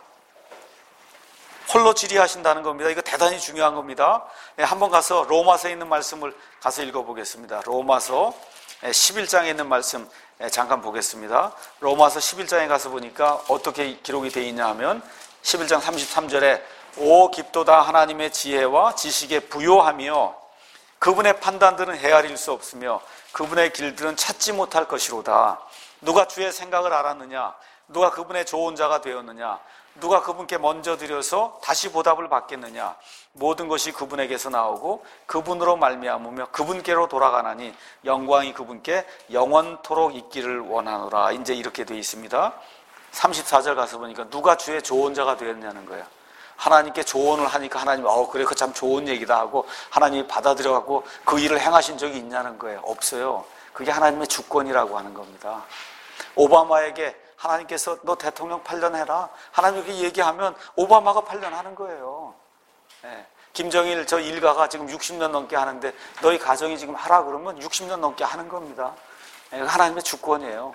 홀로 지리하신다는 겁니다. 이거 대단히 중요한 겁니다. 한번 가서 로마서에 있는 말씀을 가서 읽어보겠습니다. 로마서 11장에 있는 말씀 잠깐 보겠습니다. 로마서 11장에 가서 보니까 어떻게 기록이 되어 있냐 하면, 11장 33절에 오 깊도다 하나님의 지혜와 지식에 부요하며 그분의 판단들은 헤아릴 수 없으며 그분의 길들은 찾지 못할 것이로다. 누가 주의 생각을 알았느냐? 누가 그분의 좋은 자가 되었느냐? 누가 그분께 먼저 드려서 다시 보답을 받겠느냐? 모든 것이 그분에게서 나오고 그분으로 말미암으며 그분께로 돌아가나니 영광이 그분께 영원토록 있기를 원하노라. 이제 이렇게 되어 있습니다. 34절 가서 보니까 누가 주의 좋은 자가 되었냐는 거예요. 하나님께 조언을 하니까 하나님이 그래, 그 참 좋은 얘기다 하고 하나님이 받아들여갖고 그 일을 행하신 적이 있냐는 거예요. 없어요. 그게 하나님의 주권이라고 하는 겁니다. 오바마에게 하나님께서 너 대통령 8년 해라, 하나님 이렇게 얘기하면 오바마가 8년 하는 거예요. 김정일 저 일가가 지금 60년 넘게 하는데 너희 가정이 지금 하라 그러면 60년 넘게 하는 겁니다. 하나님의 주권이에요.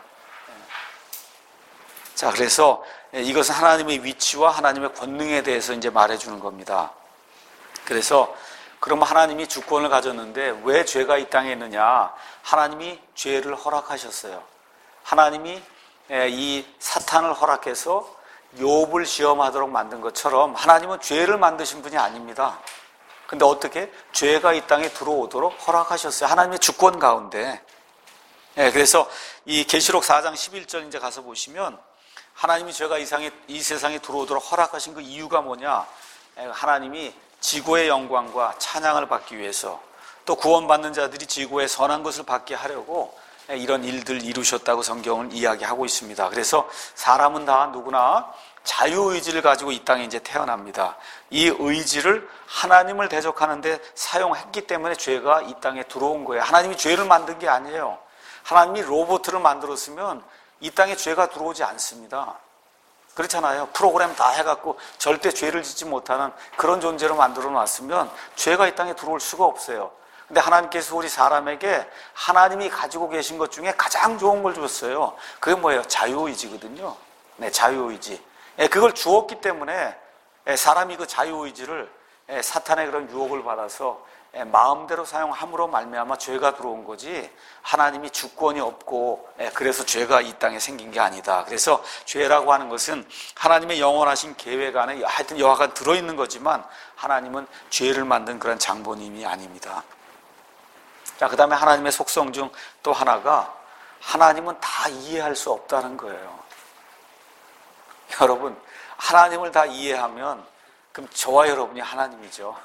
자, 그래서 이것은 하나님의 위치와 하나님의 권능에 대해서 이제 말해주는 겁니다. 그래서 그러면 하나님이 주권을 가졌는데 왜 죄가 이 땅에 있느냐? 하나님이 죄를 허락하셨어요. 하나님이 이 사탄을 허락해서 욥을 시험하도록 만든 것처럼 하나님은 죄를 만드신 분이 아닙니다. 근데 어떻게? 죄가 이 땅에 들어오도록 허락하셨어요. 하나님의 주권 가운데. 그래서 이 계시록 4장 11절 이제 가서 보시면 하나님이 죄가 이 세상에 들어오도록 허락하신 그 이유가 뭐냐? 하나님이 지구의 영광과 찬양을 받기 위해서, 또 구원받는 자들이 지구의 선한 것을 받게 하려고 이런 일들 이루셨다고 성경은 이야기하고 있습니다. 그래서 사람은 다 누구나 자유의지를 가지고 이 땅에 이제 태어납니다. 이 의지를 하나님을 대적하는데 사용했기 때문에 죄가 이 땅에 들어온 거예요. 하나님이 죄를 만든 게 아니에요. 하나님이 로봇을 만들었으면 이 땅에 죄가 들어오지 않습니다. 그렇잖아요. 프로그램 다 해갖고 절대 죄를 짓지 못하는 그런 존재로 만들어 놨으면 죄가 이 땅에 들어올 수가 없어요. 근데 하나님께서 우리 사람에게 하나님이 가지고 계신 것 중에 가장 좋은 걸 줬어요. 그게 뭐예요? 자유의지거든요. 네, 자유의지. 그걸 주었기 때문에 사람이 그 자유의지를 사탄의 그런 유혹을 받아서 마음대로 사용함으로 말미암아 죄가 들어온 거지, 하나님이 주권이 없고 그래서 죄가 이 땅에 생긴 게 아니다. 그래서 죄라고 하는 것은 하나님의 영원하신 계획 안에 하여튼 여하간 들어있는 거지만 하나님은 죄를 만든 그런 장본인이 아닙니다. 자, 그 다음에 하나님의 속성 중 또 하나가 하나님은 다 이해할 수 없다는 거예요. 여러분, 하나님을 다 이해하면 그럼 저와 여러분이 하나님이죠.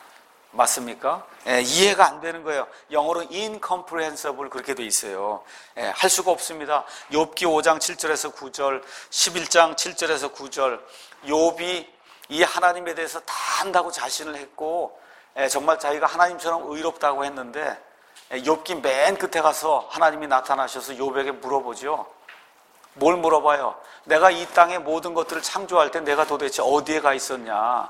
맞습니까? 이해가 안 되는 거예요. 영어로 incomprehensible 그렇게 돼 있어요. 할 수가 없습니다. 욥기 5장 7절에서 9절, 11장 7절에서 9절, 욥이 이 하나님에 대해서 다 안다고 자신을 했고 정말 자기가 하나님처럼 의롭다고 했는데 욥기 맨 끝에 가서 하나님이 나타나셔서 욥에게 물어보죠. 뭘 물어봐요? 내가 이 땅의 모든 것들을 창조할 때 내가 도대체 어디에 가 있었냐?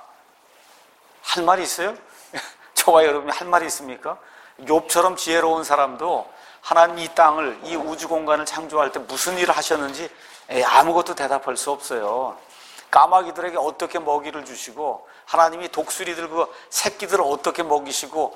할 말이 있어요? 저와 여러분이 할 말이 있습니까? 욥처럼 지혜로운 사람도 하나님이 이 땅을, 이 우주 공간을 창조할 때 무슨 일을 하셨는지 아무것도 대답할 수 없어요. 까마귀들에게 어떻게 먹이를 주시고 하나님이 독수리들 그 새끼들을 어떻게 먹이시고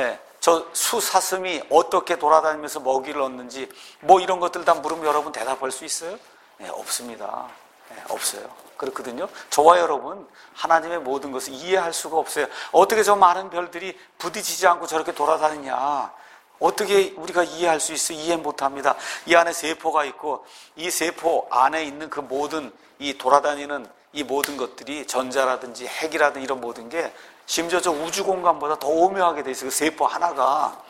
저 수사슴이 어떻게 돌아다니면서 먹이를 얻는지 뭐 이런 것들 다 물으면 여러분 대답할 수 있어요? 없습니다. 없어요. 그렇거든요. 저와 여러분 하나님의 모든 것을 이해할 수가 없어요. 어떻게 저 많은 별들이 부딪히지 않고 저렇게 돌아다니냐? 어떻게 우리가 이해할 수 있어요? 이해 못합니다. 이 안에 세포가 있고 이 세포 안에 있는 그 모든 이 돌아다니는 이 모든 것들이 전자라든지 핵이라든지 이런 모든 게 심지어 저 우주 공간보다 더 오묘하게 돼 있어요. 그 세포 하나가.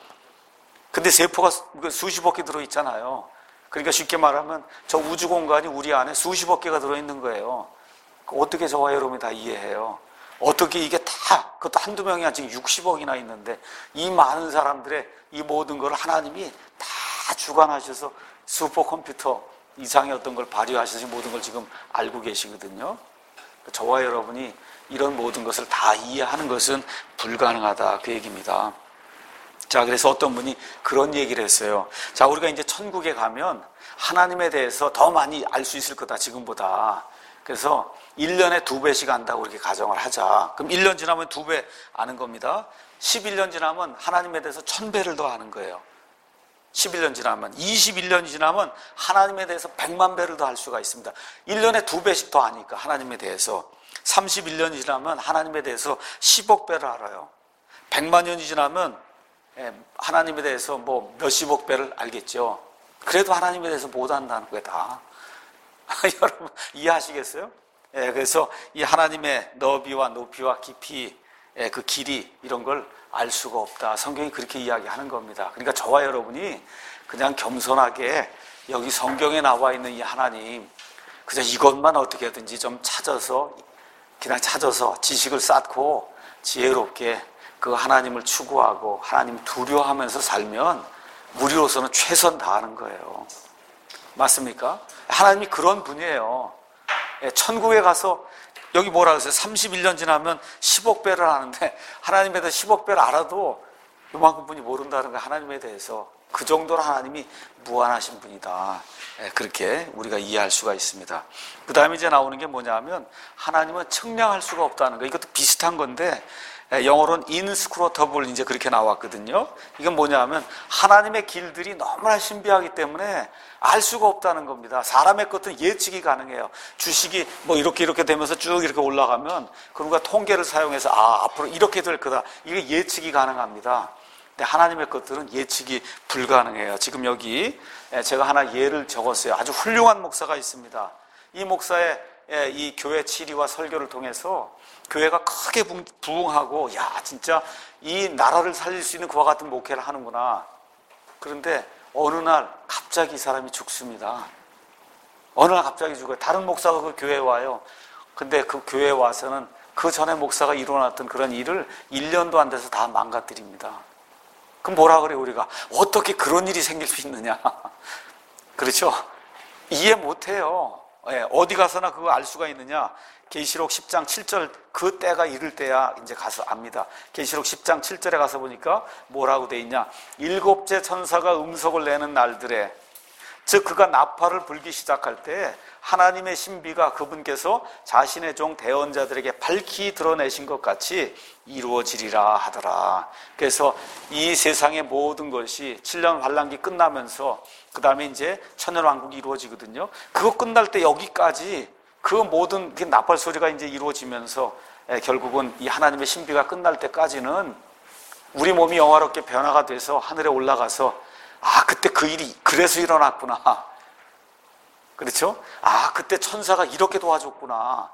근데 세포가 수십억 개 들어있잖아요. 그러니까 쉽게 말하면 저 우주 공간이 우리 안에 수십억 개가 들어있는 거예요. 어떻게 저와 여러분이 다 이해해요? 어떻게 이게 다, 그것도 한두 명이 아니라 지금 60억이나 있는데 이 많은 사람들의 이 모든 걸 하나님이 다 주관하셔서 슈퍼컴퓨터 이상의 어떤 걸 발휘하셔서 모든 걸 지금 알고 계시거든요. 저와 여러분이 이런 모든 것을 다 이해하는 것은 불가능하다 그 얘기입니다. 자, 그래서 어떤 분이 그런 얘기를 했어요. 자, 우리가 이제 천국에 가면 하나님에 대해서 더 많이 알 수 있을 거다 지금보다. 그래서 1년에 2배씩 안다고 이렇게 가정을 하자. 그럼 1년 지나면 2배 아는 겁니다. 11년 지나면 하나님에 대해서 1000배를 더 아는 거예요. 11년 지나면 21년이 지나면 하나님에 대해서 100만 배를 더 알 수가 있습니다. 1년에 2배씩 더 아니까 하나님에 대해서. 31년이 지나면 하나님에 대해서 10억 배를 알아요. 100만 년이 지나면 하나님에 대해서 뭐 몇십억 배를 알겠죠. 그래도 하나님에 대해서 못 안다는 거예요, 다. 여러분 이해하시겠어요? 그래서 이 하나님의 너비와 높이와 깊이, 그 길이 이런 걸 알 수가 없다. 성경이 그렇게 이야기하는 겁니다. 그러니까 저와 여러분이 그냥 겸손하게 여기 성경에 나와 있는 이 하나님, 그저 이것만 어떻게든지 좀 찾아서 그냥 지식을 쌓고 지혜롭게 그 하나님을 추구하고 하나님 두려워하면서 살면 우리로서는 최선 다하는 거예요. 맞습니까? 하나님이 그런 분이에요. 천국에 가서 여기 뭐라 그랬어요? 31년 지나면 10억 배를 아는데 하나님에 대해서 10억 배를 알아도 요만큼 분이 모른다는 거예요. 하나님에 대해서. 그 정도로 하나님이 무한하신 분이다. 그렇게 우리가 이해할 수가 있습니다. 그 다음에 이제 나오는 게 뭐냐면 하나님은 측량할 수가 없다는 거. 이것도 비슷한 건데 영어로는 inscrutable 이제 그렇게 나왔거든요. 이건 뭐냐면 하나님의 길들이 너무나 신비하기 때문에 알 수가 없다는 겁니다. 사람의 것은 예측이 가능해요. 주식이 뭐 이렇게 되면서 쭉 이렇게 올라가면 그런가 통계를 사용해서 앞으로 이렇게 될 거다. 이게 예측이 가능합니다. 근데 하나님의 것들은 예측이 불가능해요. 지금 여기 제가 하나 예를 적었어요. 아주 훌륭한 목사가 있습니다. 이 목사의 이 교회 치리와 설교를 통해서 교회가 크게 부흥하고 진짜 이 나라를 살릴 수 있는 그와 같은 목회를 하는구나. 그런데 어느 날 갑자기 이 사람이 죽습니다. 어느 날 갑자기 죽어요. 다른 목사가 그 교회에 와요. 근데 그 교회에 와서는 그 전에 목사가 이뤄놨던 그런 일을 1년도 안 돼서 다 망가뜨립니다. 그럼 뭐라 그래요 우리가? 어떻게 그런 일이 생길 수 있느냐. 그렇죠? 이해 못해요. 어디 가서나 그거 알 수가 있느냐. 계시록 10장 7절 그 때가 이를 때야 이제 가서 압니다. 계시록 10장 7절에 가서 보니까 뭐라고 돼 있냐. 7째 천사가 음성을 내는 날들에, 즉 그가 나팔을 불기 시작할 때 하나님의 신비가 그분께서 자신의 종 대언자들에게 밝히 드러내신 것 같이 이루어지리라 하더라. 그래서 이 세상의 모든 것이 7년 환란기 끝나면서 그 다음에 이제 천년왕국이 이루어지거든요. 그거 끝날 때 여기까지 그 모든 나팔 소리가 이제 이루어지면서 결국은 이 하나님의 신비가 끝날 때까지는 우리 몸이 영화롭게 변화가 돼서 하늘에 올라가서 그때 그 일이 그래서 일어났구나. 그렇죠? 그때 천사가 이렇게 도와줬구나.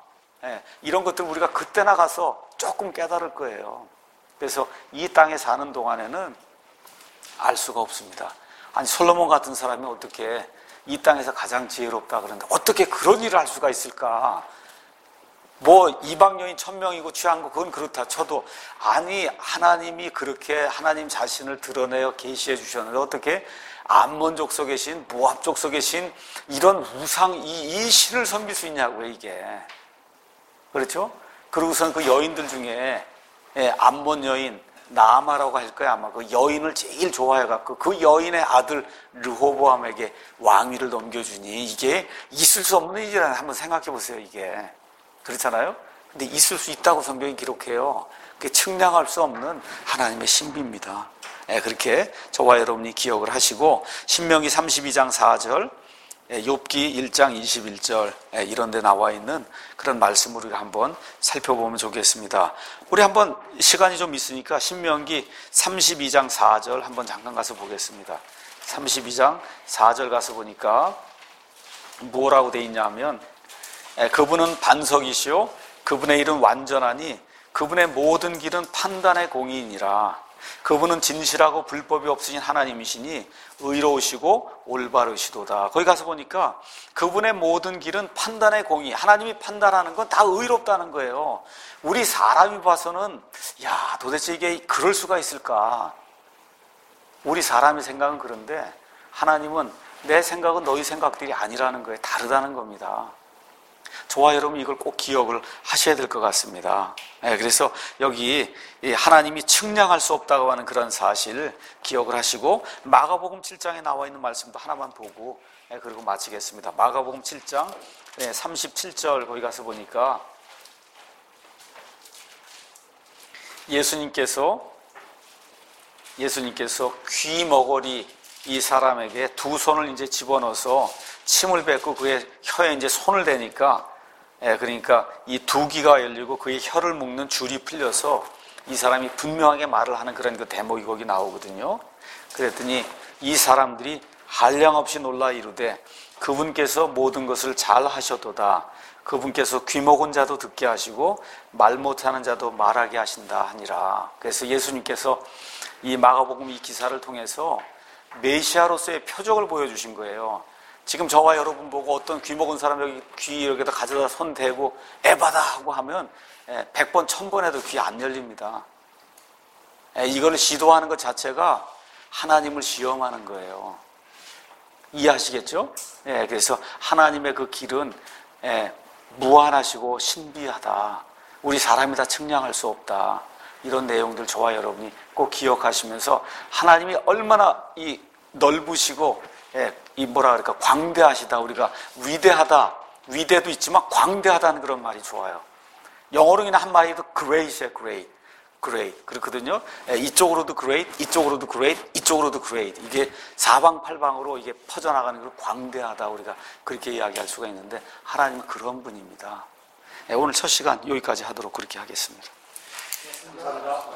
이런 것들 우리가 그때 나가서 조금 깨달을 거예요. 그래서 이 땅에 사는 동안에는 알 수가 없습니다. 아니 솔로몬 같은 사람이 어떻게 이 땅에서 가장 지혜롭다 그러는데 어떻게 그런 일을 할 수가 있을까? 뭐 이방 여인 1000명이고 취한 거 그건 그렇다 쳐도 아니 하나님이 그렇게 하나님 자신을 드러내어 계시해 주셨는데 어떻게 암몬 족속에 계신 모압 족속에 계신 이런 우상 이 신을 섬길 수 있냐고요 이게. 그렇죠? 그리고선 그 여인들 중에 암몬 여인 나아마라고 할 거야 아마 그 여인을 제일 좋아해갖고 그 여인의 아들 르호보암에게 왕위를 넘겨주니 이게 있을 수 없는 일이라는 한번 생각해 보세요 이게. 그렇잖아요? 근데 있을 수 있다고 성경이 기록해요. 그게 측량할 수 없는 하나님의 신비입니다. 그렇게 저와 여러분이 기억을 하시고 신명기 32장 4절 욥기 1장 21절 이런 데 나와 있는 그런 말씀을 우리가 한번 살펴보면 좋겠습니다. 우리 한번 시간이 좀 있으니까 신명기 32장 4절 한번 잠깐 가서 보겠습니다. 32장 4절 가서 보니까 뭐라고 돼 있냐면 그분은 반석이시오 그분의 일은 완전하니 그분의 모든 길은 판단의 공의이니라. 그분은 진실하고 불법이 없으신 하나님이시니 의로우시고 올바르시도다. 거기 가서 보니까 그분의 모든 길은 판단의 공의. 하나님이 판단하는 건 다 의롭다는 거예요. 우리 사람이 봐서는 야 도대체 이게 그럴 수가 있을까? 우리 사람의 생각은 그런데 하나님은 내 생각은 너희 생각들이 아니라는 거예요. 다르다는 겁니다. 저와 여러분 이걸 꼭 기억을 하셔야 될 것 같습니다. 그래서 여기 하나님이 측량할 수 없다고 하는 그런 사실 기억을 하시고 마가복음 7장에 나와 있는 말씀도 하나만 보고 그리고 마치겠습니다. 마가복음 7장 37절 거기 가서 보니까 예수님께서 귀머거리 이 사람에게 두 손을 이제 집어넣어서 침을 뱉고 그의 혀에 이제 손을 대니까 그러니까 이 두 귀가 열리고 그의 혀를 묶는 줄이 풀려서 이 사람이 분명하게 말을 하는 그런 그 대목이 거기 나오거든요. 그랬더니 이 사람들이 한량없이 놀라 이르되 그분께서 모든 것을 잘 하셔도다. 그분께서 귀 먹은 자도 듣게 하시고 말 못하는 자도 말하게 하신다 하니라. 그래서 예수님께서 이 마가복음 이 기사를 통해서 메시아로서의 표적을 보여주신 거예요. 지금 저와 여러분 보고 어떤 귀 먹은 사람 여기 귀 여기다 가져다 손 대고 에바다 하고 하면 100번 1000번 해도 귀 안 열립니다. 이걸 시도하는 것 자체가 하나님을 시험하는 거예요. 이해하시겠죠? 그래서 하나님의 그 길은 무한하시고 신비하다. 우리 사람이 다 측량할 수 없다. 이런 내용들 저와 여러분이 꼭 기억하시면서 하나님이 얼마나 이 넓으시고 이 뭐라 그럴까 광대하시다. 우리가 위대하다. 위대도 있지만 광대하다는 그런 말이 좋아요. 영어로 그냥 한 마디도 great이에요. great 그렇거든요. 이쪽으로도 great, 이쪽으로도 great, 이쪽으로도 great. 이게 사방팔방으로 이게 퍼져나가는 걸 광대하다. 우리가 그렇게 이야기할 수가 있는데 하나님은 그런 분입니다. 오늘 첫 시간 여기까지 하도록 그렇게 하겠습니다. 감사합니다.